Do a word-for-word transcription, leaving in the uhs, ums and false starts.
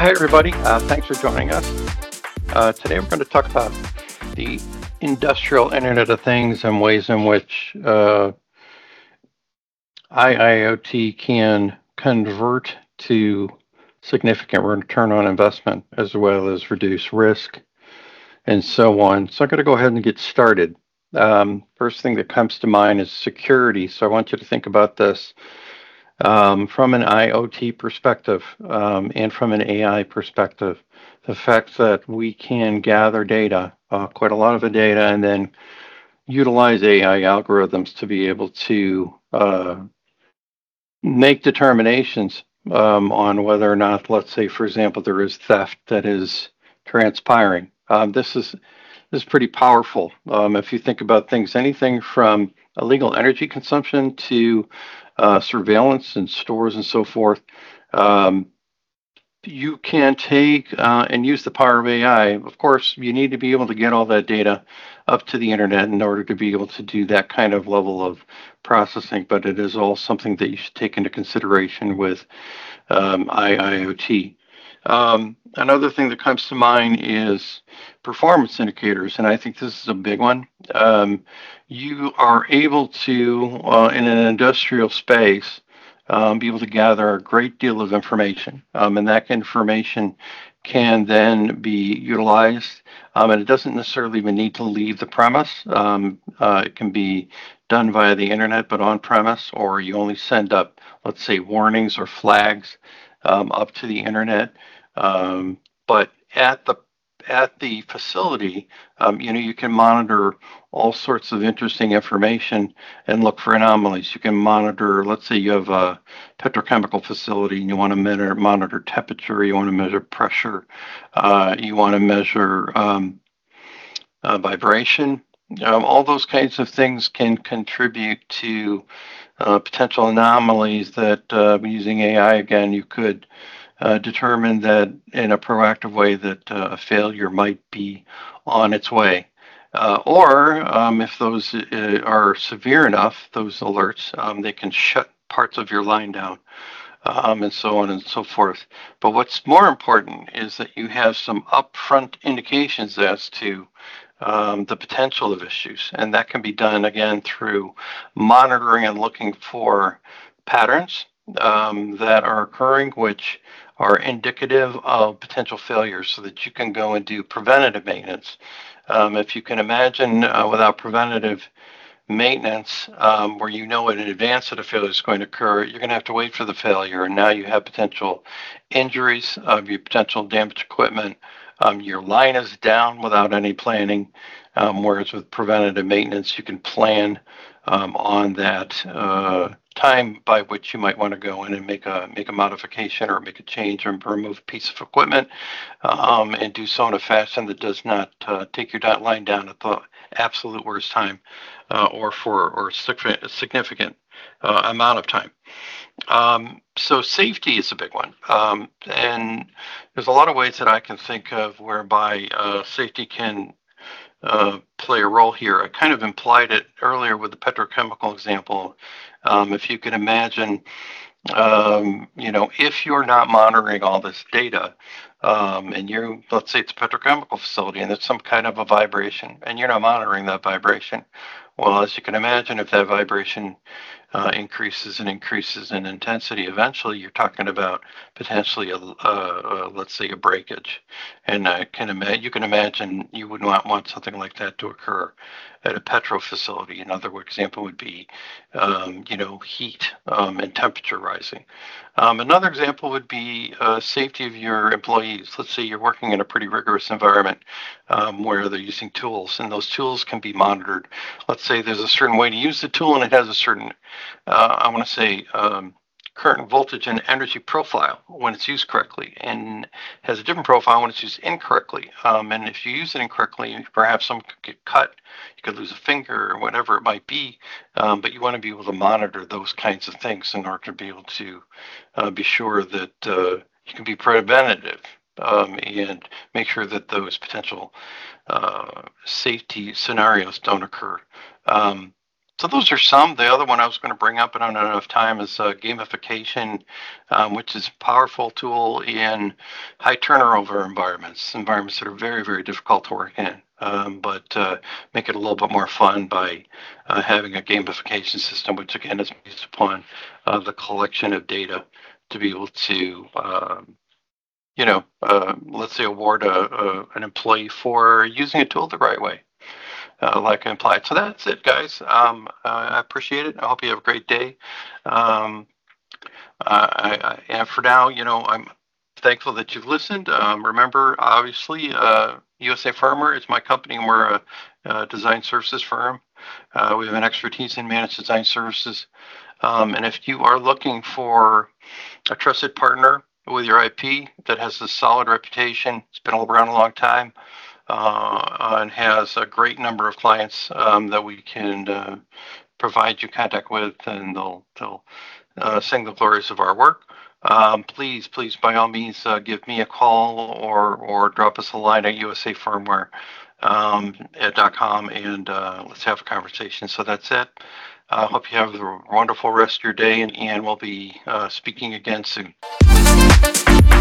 Hi, everybody. Uh, thanks for joining us. Uh, today, we're going to talk about the industrial Internet of Things and ways in which uh, I I o T can convert to significant return on investment as well as reduce risk and so on. So, I'm going to go ahead and get started. Um, first thing that comes to mind is security. So, I want you to think about this um, from an IoT perspective um, and from an A I perspective. The fact that we can gather data, uh, quite a lot of the data, and then utilize A I algorithms to be able to uh, make determinations um, on whether or not, let's say, for example, there is theft that is transpiring. Um, this is this is pretty powerful. Um, if you think about things, anything from illegal energy consumption to uh, surveillance in stores and so forth, um, you can take uh, and use the power of A I. Of course, you need to be able to get all that data up to the internet in order to be able to do that kind of level of processing, but it is all something that you should take into consideration with um, I I o T. Um, another thing that comes to mind is performance indicators, and I think this is a big one. Um, you are able to, uh, in an industrial space, um, be able to gather a great deal of information, um, and that information can then be utilized. Um, and it doesn't necessarily even need to leave the premise. Um, uh, it can be done via the internet, but on premise, or you only send up, let's say, warnings or flags um, up to the internet. Um, but at the at the facility, um, you know, you can monitor all sorts of interesting information and look for anomalies. You can monitor, let's say you have a petrochemical facility and you want to monitor, monitor temperature, you want to measure pressure, uh, you want to measure um, uh, vibration. Um, all those kinds of things can contribute to uh, potential anomalies that uh, using A I again, you could uh, determine that in a proactive way that uh, a failure might be on its way. Uh, or um, if those uh, are severe enough, those alerts, um, they can shut parts of your line down um, and so on and so forth. But what's more important is that you have some upfront indications as to um, the potential of issues. And that can be done again through monitoring and looking for patterns um, that are occurring, which are indicative of potential failures so that you can go and do preventative maintenance. Um, if you can imagine uh, without preventative maintenance, um, where you know in advance that a failure is going to occur, you're going to have to wait for the failure. And now you have potential injuries, uh, you potential damaged equipment. Um, your line is down without any planning. Um, whereas with preventative maintenance, you can plan um, on that uh, time by which you might want to go in and make a make a modification or make a change or remove a piece of equipment, um, and do so in a fashion that does not uh, take your line down at the absolute worst time, uh, or for or significant uh, amount of time. Um, so safety is a big one, um, and there's a lot of ways that I can think of whereby uh, safety can uh, play a role here. I kind of implied it earlier with the petrochemical example. Um, if you can imagine, um, you know, if you're not monitoring all this data, um, and you, let's say it's a petrochemical facility and there's some kind of a vibration, and you're not monitoring that vibration, well, as you can imagine, if that vibration uh, increases and increases in intensity, eventually you're talking about potentially a, a, a let's say, a breakage. And I can imagine, you can imagine you would not want something like that to occur at a petro facility. Another example would be, um, you know, heat um, and temperature rising. Um, another example would be uh, safety of your employees. Let's say you're working in a pretty rigorous environment um, where they're using tools, and those tools can be monitored. Let's say there's a certain way to use the tool, and it has a certain, uh, I want to say, um, current voltage and energy profile when it's used correctly, and has a different profile when it's used incorrectly. Um, and if you use it incorrectly, perhaps someone could get cut, you could lose a finger or whatever it might be. Um, but you want to be able to monitor those kinds of things in order to be able to uh, be sure that uh, you can be preventative um, and make sure that those potential uh, safety scenarios don't occur. Um, So those are some. The other one I was going to bring up, but I don't have enough time, is uh, gamification, um, which is a powerful tool in high turnover environments, environments that are very, very difficult to work in. Um, but uh, make it a little bit more fun by uh, having a gamification system, which again is based upon uh, the collection of data to be able to, um, you know, uh, let's say award a, a, an employee for using a tool the right way. Uh, like implied. So that's it, guys. Um, I appreciate it. I hope you have a great day. Um, I, I, and for now, you know, I'm thankful that you've listened. Um, remember, obviously, uh, U S A Firmware is my company, and we're a, a design services firm. Uh, we have an expertise in managed design services. Um, and if you are looking for a trusted partner with your I P that has a solid reputation, it's been around a long time, uh, and has a great number of clients um, that we can uh, provide you contact with, and they'll they'll uh, sing the glories of our work. Um, please, please, by all means, uh, give me a call or or drop us a line at U S A Firmware um, at .com, and uh, let's have a conversation. So that's it. I uh, hope you have a wonderful rest of your day, and, and we'll be uh, speaking again soon.